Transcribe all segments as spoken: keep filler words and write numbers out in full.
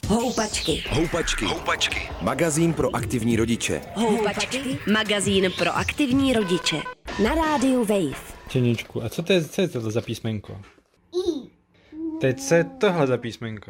Houpačky. Houpačky. Houpačky. Magazín pro aktivní rodiče. Houpačky. Magazín pro aktivní rodiče. Na rádiu Wave. Čeníčku, a co to je, co je tohle za písmenko? I. Teď co je tohle za písmenko?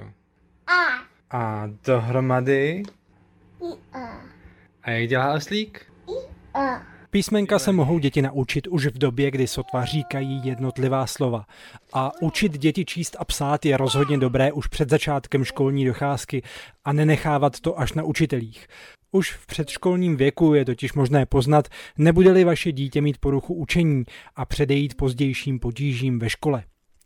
A. A dohromady? I. A. A jak dělá oslík? I. A. Písmenka se mohou děti naučit už v době, kdy sotva říkají jednotlivá slova. A učit děti číst a psát je rozhodně dobré už před začátkem školní docházky a nenechávat to až na učitelích. Už v předškolním věku je totiž možné poznat, nebude-li vaše dítě mít poruchu učení a předejít pozdějším potížím ve škole.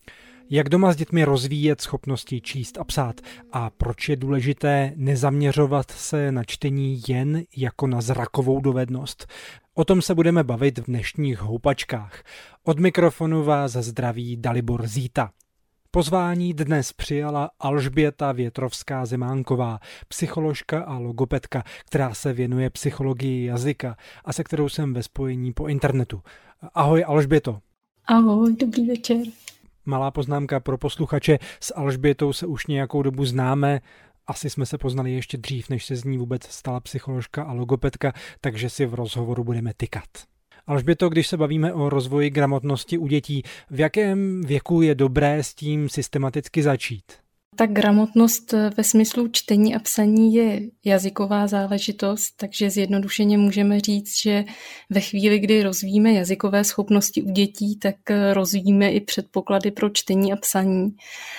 Jak doma s dětmi rozvíjet schopnosti číst a psát a proč je důležité nezaměřovat se na čtení jen jako na zrakovou dovednost? O tom se budeme bavit v dnešních houpačkách. Od mikrofonu vás zdraví Dalibor Zíta. Pozvání dnes přijala Alžběta Větrovská-Zemánková, psycholožka a logopedka, která se věnuje psychologii jazyka a se kterou jsem ve spojení po internetu. Ahoj Alžběto. Ahoj, dobrý večer. Malá poznámka pro posluchače, s Alžbětou se už nějakou dobu známe, asi jsme se poznali ještě dřív, než se z ní vůbec stala psycholožka a logopedka, takže si v rozhovoru budeme tykat. Alžběto, když se bavíme o rozvoji gramotnosti u dětí, v jakém věku je dobré s tím systematicky začít? Tak gramotnost ve smyslu čtení a psaní je jazyková záležitost, takže zjednodušeně můžeme říct, že ve chvíli, kdy rozvíjíme jazykové schopnosti u dětí, tak rozvíjíme i předpoklady pro čtení a psaní.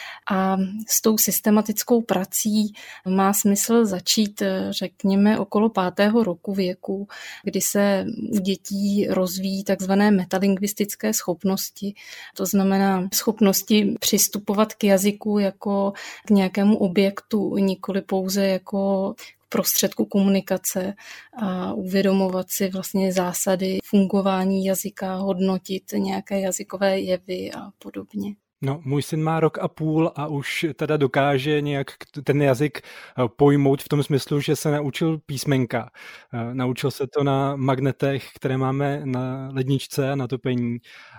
A s tou systematickou prací má smysl začít, řekněme, okolo pátého roku věku, kdy se u dětí rozvíjí takzvané metalingvistické schopnosti. To znamená schopnosti přistupovat k jazyku jako k nějakému objektu, nikoli pouze jako prostředku komunikace a uvědomovat si vlastně zásady fungování jazyka, hodnotit nějaké jazykové jevy a podobně. No, můj syn má rok a půl a už teda dokáže nějak ten jazyk pojmout v tom smyslu, že se naučil písmenka. Naučil se to na magnetech, které máme na ledničce a na topení.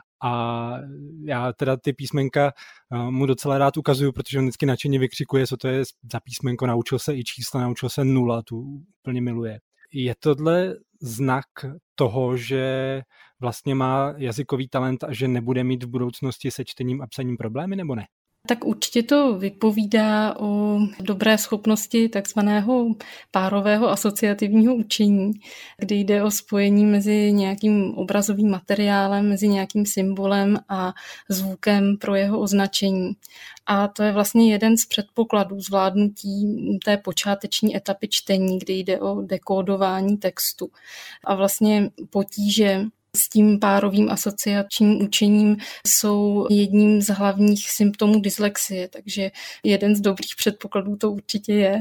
A já teda ty písmenka mu docela rád ukazuju, protože on vždycky nadšeně vykřikuje, co to je za písmenko. Naučil se i čísla, naučil se nula, tu úplně miluje. Je tohle znak toho, že vlastně má jazykový talent a že nebude mít v budoucnosti se čtením a psaním problémy, nebo ne? Tak určitě to vypovídá o dobré schopnosti takzvaného párového asociativního učení, kdy jde o spojení mezi nějakým obrazovým materiálem, mezi nějakým symbolem a zvukem pro jeho označení. A to je vlastně jeden z předpokladů zvládnutí té počáteční etapy čtení, kdy jde o dekódování textu. A vlastně potíže s tím párovým asociačním učením jsou jedním z hlavních symptomů dyslexie, takže jeden z dobrých předpokladů to určitě je.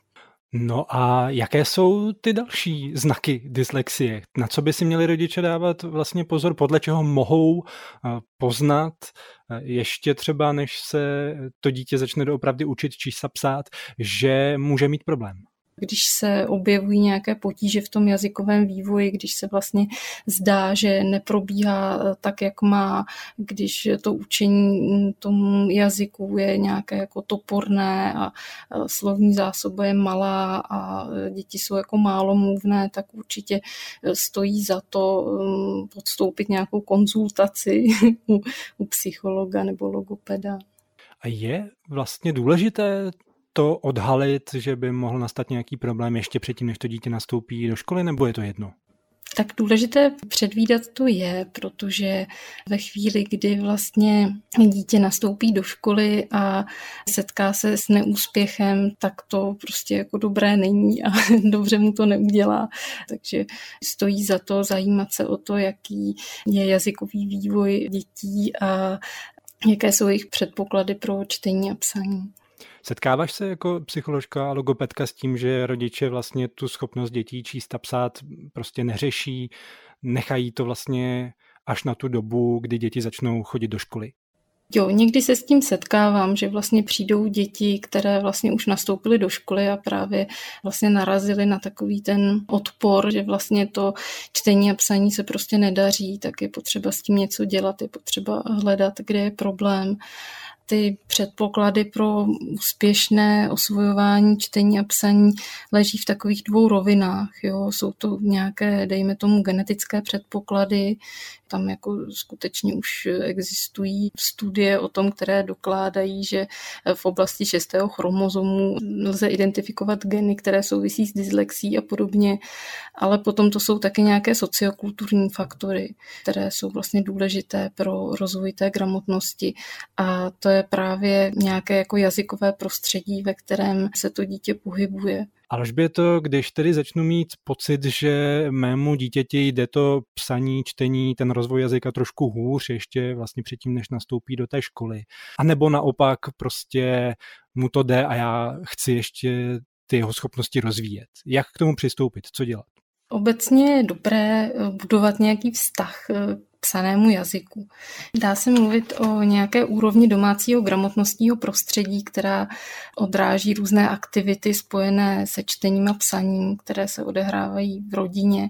No a jaké jsou ty další znaky dyslexie? Na co by si měli rodiče dávat vlastně pozor, podle čeho mohou poznat ještě třeba, než se to dítě začne doopravdy učit číst a psát, že může mít problém? Když se objevují nějaké potíže v tom jazykovém vývoji, když se vlastně zdá, že neprobíhá tak, jak má, když to učení tomu jazyku je nějaké jako toporné a slovní zásoba je malá a děti jsou jako málomluvné, tak určitě stojí za to podstoupit nějakou konzultaci u, u psychologa nebo logopeda. A je vlastně důležité to odhalit, že by mohl nastat nějaký problém ještě předtím, než to dítě nastoupí do školy, nebo je to jedno? Tak důležité předvídat to je, protože ve chvíli, kdy vlastně dítě nastoupí do školy a setká se s neúspěchem, tak to prostě jako dobré není a dobře mu to neudělá. Takže stojí za to zajímat se o to, jaký je jazykový vývoj dětí a jaké jsou jejich předpoklady pro čtení a psaní. Setkáváš se jako psycholožka a logopedka s tím, že rodiče vlastně tu schopnost dětí číst a psát prostě neřeší, nechají to vlastně až na tu dobu, kdy děti začnou chodit do školy? Jo, někdy se s tím setkávám, že vlastně přijdou děti, které vlastně už nastoupily do školy a právě vlastně narazily na takový ten odpor, že vlastně to čtení a psaní se prostě nedaří, tak je potřeba s tím něco dělat, je potřeba hledat, kde je problém. ty předpoklady pro úspěšné osvojování čtení a psaní leží v takových dvou rovinách. Jo. Jsou to nějaké, dejme tomu, genetické předpoklady. Tam jako skutečně už existují studie o tom, které dokládají, že v oblasti šestého chromozomu lze identifikovat geny, které souvisí s dyslexí a podobně, ale potom to jsou taky nějaké sociokulturní faktory, které jsou vlastně důležité pro rozvoj té gramotnosti, a to je právě nějaké jako jazykové prostředí, ve kterém se to dítě pohybuje. Alžběto, když tedy začnu mít pocit, že mému dítěti jde to psaní, čtení, ten rozvoj jazyka trošku hůř ještě vlastně předtím, než nastoupí do té školy, a nebo naopak prostě mu to jde a já chci ještě ty jeho schopnosti rozvíjet. Jak k tomu přistoupit? Co dělat? Obecně je dobré budovat nějaký vztah k psanému jazyku. Dá se mluvit o nějaké úrovni domácího gramotnostního prostředí, která odráží různé aktivity spojené se čtením a psaním, které se odehrávají v rodině.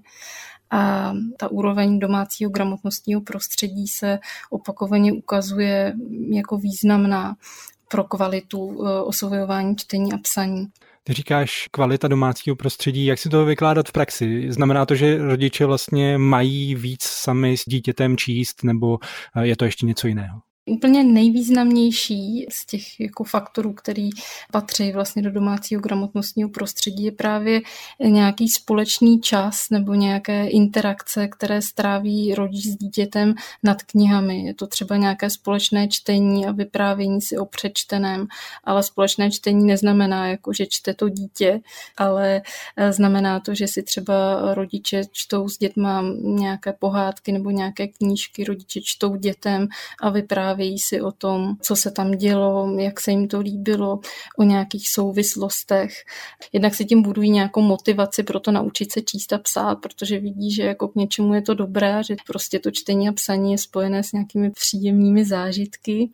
A ta úroveň domácího gramotnostního prostředí se opakovaně ukazuje jako významná pro kvalitu osvojování čtení a psaní. Ty říkáš kvalita domácího prostředí, jak si to vykládat v praxi? Znamená to, že rodiče vlastně mají víc sami s dítětem číst, nebo je to ještě něco jiného? Úplně nejvýznamnější z těch jako faktorů, který patří vlastně do domácího gramotnostního prostředí, je právě nějaký společný čas nebo nějaké interakce, které stráví rodič s dítětem nad knihami. Je to třeba nějaké společné čtení a vyprávění si o přečteném, ale společné čtení neznamená, jako, že čte to dítě, ale znamená to, že si třeba rodiče čtou s dětma nějaké pohádky nebo nějaké knížky, rodiče čtou dětem a vyprávějí Vějí si o tom, co se tam dělo, jak se jim to líbilo, o nějakých souvislostech. Jednak si tím budují nějakou motivaci pro to naučit se číst a psát, protože vidí, že jako k něčemu je to dobré, že prostě to čtení a psaní je spojené s nějakými příjemnými zážitky.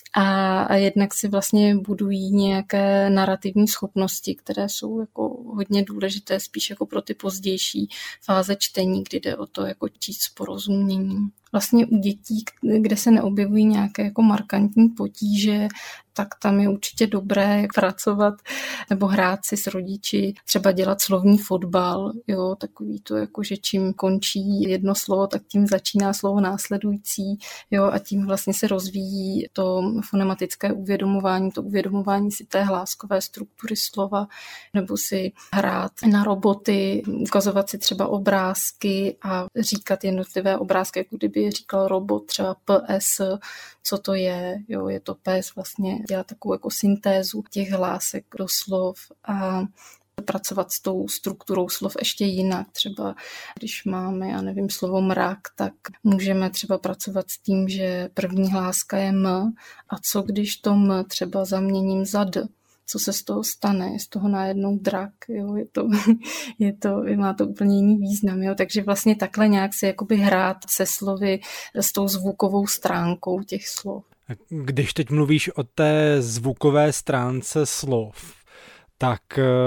A, a jednak si vlastně budují nějaké narrativní schopnosti, které jsou jako hodně důležité spíš jako pro ty pozdější fáze čtení, kdy jde o to jako číst s porozuměním. Vlastně u dětí, kde se neobjevují nějaké jako markantní potíže, tak tam je určitě dobré pracovat nebo hrát si s rodiči, třeba dělat slovní fotbal, jo, takový to jako, že čím končí jedno slovo, tak tím začíná slovo následující, jo, a tím vlastně se rozvíjí to fonematické uvědomování, to uvědomování si té hláskové struktury slova, nebo si hrát na roboty, ukazovat si třeba obrázky a říkat jednotlivé obrázky, jako kdyby říkal robot, třeba P S, co to je, jo, je to P S, vlastně dělat takovou jako syntézu těch hlásek do slov a pracovat s tou strukturou slov ještě jinak. Třeba když máme, já nevím, slovo mrak, tak můžeme třeba pracovat s tím, že první hláska je M, a co když to M třeba zaměním za D. Co se z toho stane, je z toho najednou drak, jo, je to, je to, má to úplně jiný význam, jo, takže vlastně takhle nějak si jakoby hrát se slovy, s tou zvukovou stránkou těch slov. Když teď mluvíš o té zvukové stránce slov, tak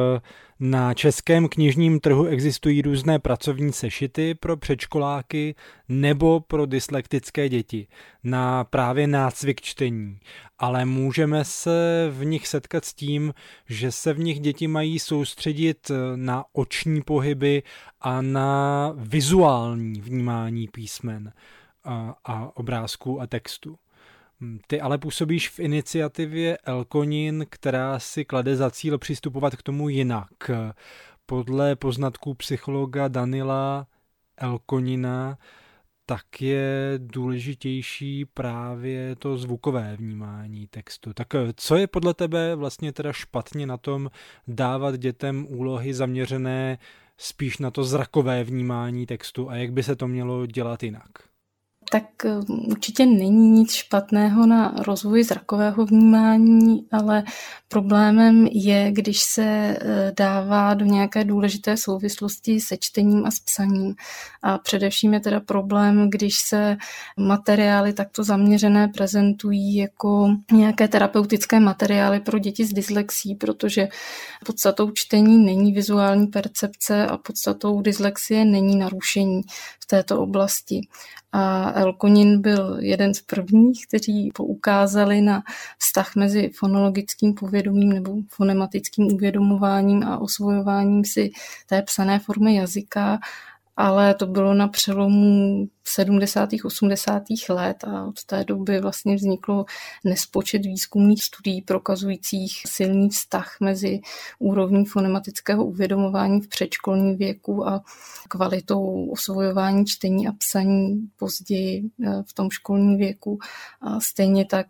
na českém knižním trhu existují různé pracovní sešity pro předškoláky nebo pro dyslektické děti na právě nácvik čtení. Ale můžeme se v nich setkat s tím, že se v nich děti mají soustředit na oční pohyby a na vizuální vnímání písmen a, a obrázků a textu. Ty ale působíš v iniciativě Elkonin, která si klade za cíl přistupovat k tomu jinak. Podle poznatků psychologa Daniela Elkonina tak je důležitější právě to zvukové vnímání textu. Tak co je podle tebe vlastně teda špatně na tom dávat dětem úlohy zaměřené spíš na to zrakové vnímání textu a jak by se to mělo dělat jinak? Tak určitě není nic špatného na rozvoji zrakového vnímání, ale problémem je, když se dává do nějaké důležité souvislosti se čtením a s psaním. A především je teda problém, když se materiály takto zaměřené prezentují jako nějaké terapeutické materiály pro děti s dyslexí, protože podstatou čtení není vizuální percepce a podstatou dyslexie není narušení v této oblasti. A Elkonin byl jeden z prvních, kteří poukázali na vztah mezi fonologickým povědomím nebo fonematickým uvědomováním a osvojováním si té psané formy jazyka, ale to bylo na přelomu sedmdesátých osmdesátých let a od té doby vlastně vzniklo nespočet výzkumných studií prokazujících silný vztah mezi úrovní fonematického uvědomování v předškolním věku a kvalitou osvojování čtení a psaní později v tom školním věku. A stejně tak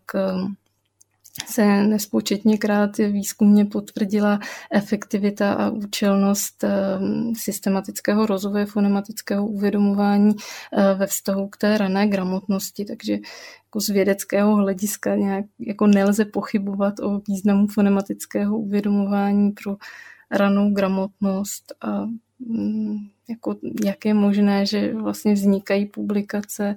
se nespočetněkrát výzkumně potvrdila efektivita a účelnost systematického rozvoje fonematického uvědomování ve vztahu k té rané gramotnosti, takže jako z vědeckého hlediska nějak jako nelze pochybovat o významu fonematického uvědomování pro ranou gramotnost a jako jak je možné, že vlastně vznikají publikace,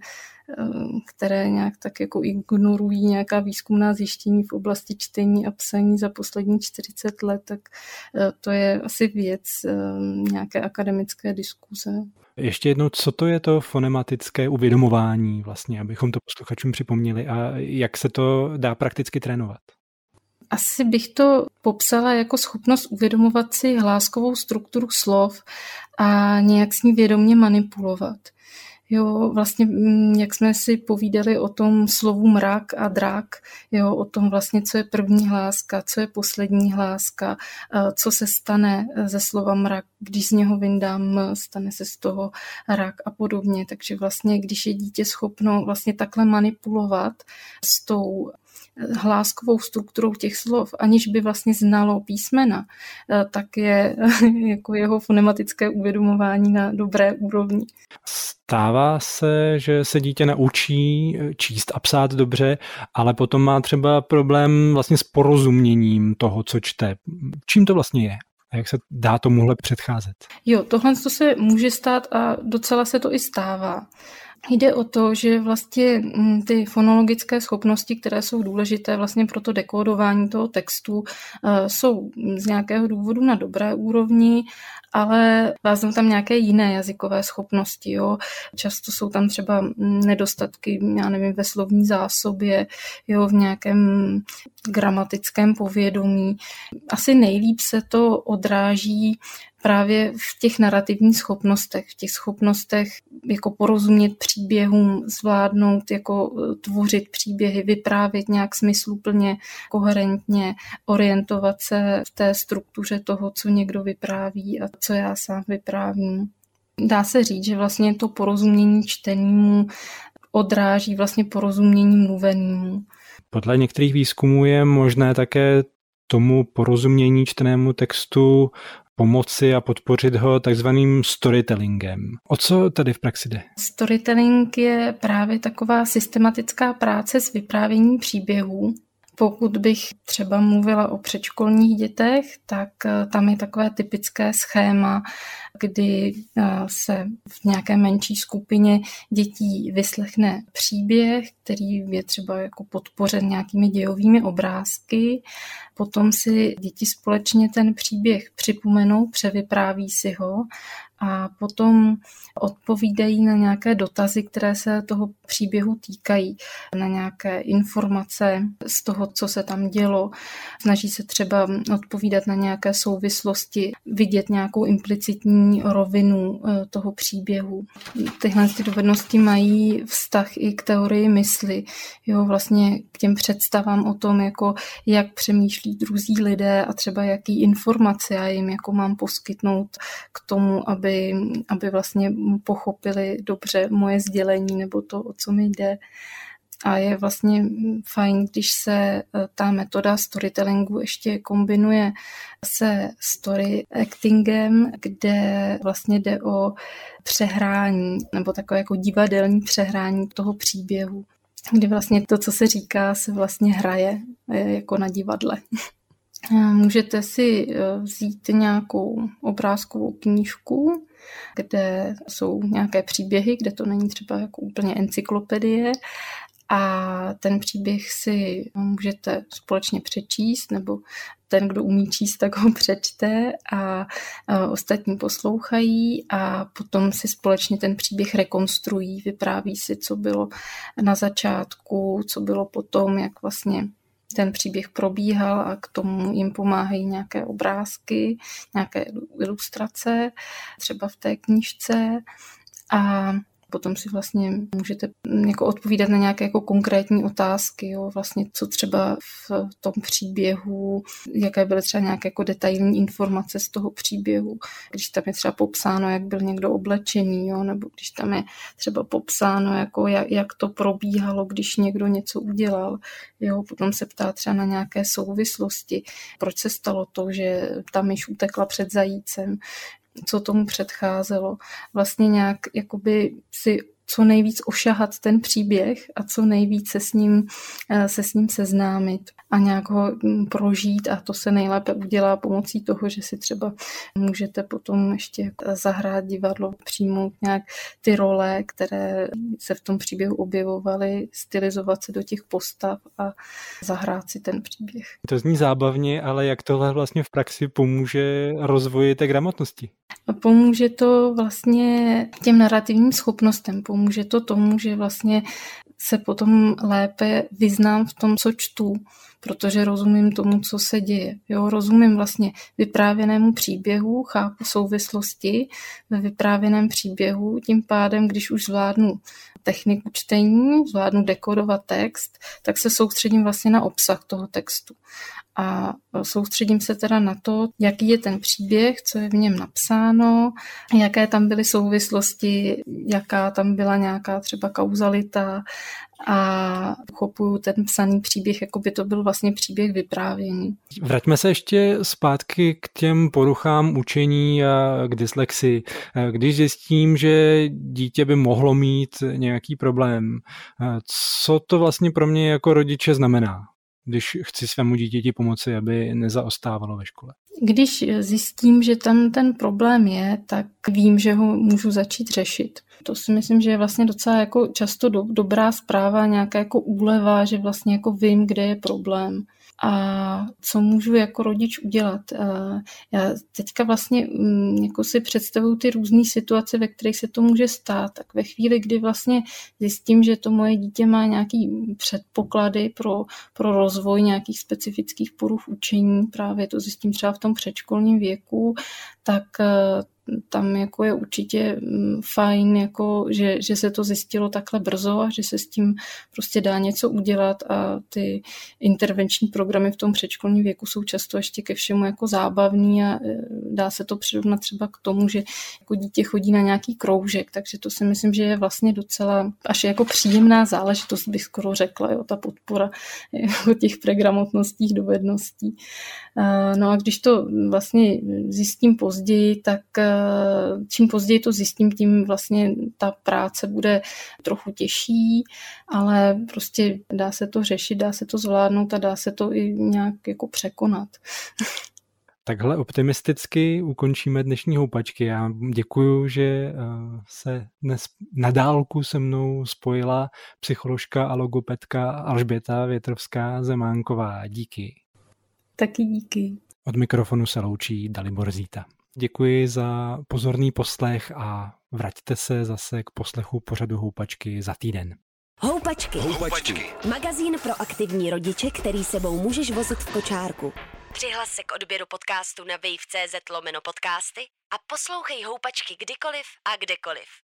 které nějak tak jako ignorují nějaká výzkumná zjištění v oblasti čtení a psaní za poslední čtyřicet let, tak to je asi věc nějaké akademické diskuze. Ještě jednou, co to je to fonematické uvědomování vlastně, abychom to posluchačům připomněli a jak se to dá prakticky trénovat? Asi bych to popsala jako schopnost uvědomovat si hláskovou strukturu slov a nějak s ní vědomě manipulovat. Jo, vlastně, jak jsme si povídali o tom slovu mrak a drak, jo, o tom vlastně, co je první hláska, co je poslední hláska, co se stane ze slova mrak, když z něho vyndám, stane se z toho rak a podobně. Takže vlastně, když je dítě schopno vlastně takhle manipulovat s tou hláskovou strukturou těch slov, aniž by vlastně znalo písmena, tak je jako jeho fonematické uvědomování na dobré úrovni. Stává se, že se dítě naučí číst a psát dobře, ale potom má třeba problém vlastně s porozuměním toho, co čte. Čím to vlastně je? A jak se dá tomuhle předcházet? Jo, tohle se může stát a docela se to i stává. Jde o to, že vlastně ty fonologické schopnosti, které jsou důležité vlastně pro to dekódování toho textu, jsou z nějakého důvodu na dobré úrovni, ale váznou tam nějaké jiné jazykové schopnosti. Jo. Často jsou tam třeba nedostatky, já nevím, ve slovní zásobě, jo, v nějakém gramatickém povědomí. Asi nejlíp se to odráží právě v těch narrativních schopnostech, v těch schopnostech jako porozumět příběhům, zvládnout jako tvořit příběhy, vyprávět nějak smysluplně, koherentně, orientovat se v té struktuře toho, co někdo vypráví a co já sám vyprávím. Dá se říct, že vlastně to porozumění čtenému odráží vlastně porozumění mluvenému. Podle některých výzkumů je možné také tomu porozumění čtenému textu pomoci a podpořit ho takzvaným storytellingem. O co tady v praxi jde? Storytelling je právě taková systematická práce s vyprávěním příběhů. Pokud bych třeba mluvila o předškolních dětech, tak tam je takové typické schéma, kdy se v nějaké menší skupině dětí vyslechne příběh, který je třeba jako podpořen nějakými dějovými obrázky. Potom si děti společně ten příběh připomenou, převypráví si ho a potom odpovídají na nějaké dotazy, které se toho příběhu týkají, na nějaké informace z toho, co se tam dělo. Snaží se třeba odpovídat na nějaké souvislosti, vidět nějakou implicitní rovinu toho příběhu. Tyhle ty dovednosti mají vztah i k teorii mysli, jo, vlastně k těm představám o tom, jako jak přemýšlí druzí lidé a třeba jaký informace já jim jako mám poskytnout k tomu, aby, aby vlastně pochopili dobře moje sdělení nebo to, o co mi jde. A je vlastně fajn, když se ta metoda storytellingu ještě kombinuje se story actingem, kde vlastně jde o přehrání nebo takové jako divadelní přehrání toho příběhu, kdy vlastně to, co se říká, se vlastně hraje jako na divadle. Můžete si vzít nějakou obrázkovou knížku, kde jsou nějaké příběhy, kde to není třeba jako úplně encyklopedie, a ten příběh si můžete společně přečíst, nebo ten, kdo umí číst, tak ho přečte a ostatní poslouchají a potom si společně ten příběh rekonstruují, vypráví si, co bylo na začátku, co bylo potom, jak vlastně ten příběh probíhal a k tomu jim pomáhají nějaké obrázky, nějaké ilustrace, třeba v té knížce a potom si vlastně můžete jako odpovídat na nějaké jako konkrétní otázky, jo, vlastně co třeba v tom příběhu, jaké byly třeba nějaké jako detailní informace z toho příběhu, když tam je třeba popsáno, jak byl někdo oblečený, jo, nebo když tam je třeba popsáno, jako jak, jak to probíhalo, když někdo něco udělal. Jo, potom se ptá třeba na nějaké souvislosti, proč se stalo to, že ta myš utekla před zajícem, co tomu předcházelo. Vlastně nějak jakoby si co nejvíc ošahat ten příběh a co nejvíc se s ním, se s ním seznámit a nějak ho prožít a to se nejlépe udělá pomocí toho, že si třeba můžete potom ještě zahrát divadlo, přijmout nějak ty role, které se v tom příběhu objevovaly, stylizovat se do těch postav a zahrát si ten příběh. To zní zábavně, ale jak tohle vlastně v praxi pomůže rozvoji té gramotnosti? Pomůže to vlastně těm narrativním schopnostem, pomůže to tomu, že vlastně se potom lépe vyznám v tom, co čtu, protože rozumím tomu, co se děje. Jo, rozumím vlastně vyprávěnému příběhu, chápu souvislosti ve vyprávěném příběhu, tím pádem, když už zvládnu techniku čtení, zvládnu dekodovat text, tak se soustředím vlastně na obsah toho textu. A soustředím se teda na to, jaký je ten příběh, co je v něm napsáno, jaké tam byly souvislosti, jaká tam byla nějaká třeba kauzalita a uchopuju ten psaný příběh, jako by to byl vlastně příběh vyprávění. Vraťme se ještě zpátky k těm poruchám učení a k dyslexii. Když zjistím, že dítě by mohlo mít nějaký problém, co to vlastně pro mě jako rodiče znamená, když chci svému dítěti pomoci, aby nezaostávalo ve škole? Když zjistím, že tam ten problém je, tak vím, že ho můžu začít řešit. To si myslím, že je vlastně docela jako často do, dobrá zpráva, nějaká jako úleva, že vlastně jako vím, kde je problém. A co můžu jako rodič udělat? Já teďka vlastně jako si představuju ty různé situace, ve kterých se to může stát. Tak ve chvíli, kdy vlastně zjistím, že to moje dítě má nějaký předpoklady pro, pro rozvoj nějakých specifických poruch učení, právě to zjistím třeba v tom předškolním věku, tak tam jako je určitě fajn, jako, že, že se to zjistilo takhle brzo a že se s tím prostě dá něco udělat a ty intervenční programy v tom předškolním věku jsou často ještě ke všemu jako zábavný a dá se to přirovnat třeba k tomu, že jako dítě chodí na nějaký kroužek, takže to si myslím, že je vlastně docela až jako příjemná záležitost, bych skoro řekla, jo, ta podpora jako těch pregramotnostních dovedností. No a když to vlastně zjistím později, tak čím později to zjistím, tím vlastně ta práce bude trochu těžší, ale prostě dá se to řešit, dá se to zvládnout a dá se to i nějak jako překonat. Takhle optimisticky ukončíme dnešní houpačky. Já děkuju, že se dnes na dálku se mnou spojila psycholožka a logopedka Alžběta Větrovská-Zemánková. Díky. Taky díky. Od mikrofonu se loučí Dalibor Zíta. Děkuji za pozorný poslech a vraťte se zase k poslechu pořadu Houpačky za týden. Houpačky. Houpačky. Magazín pro aktivní rodiče, který sebou můžeš vozit v kočárku. Přihlas se k odběru podcastu na wave tečka cz lomeno podcasty a poslouchej Houpačky kdykoliv a kdekoliv.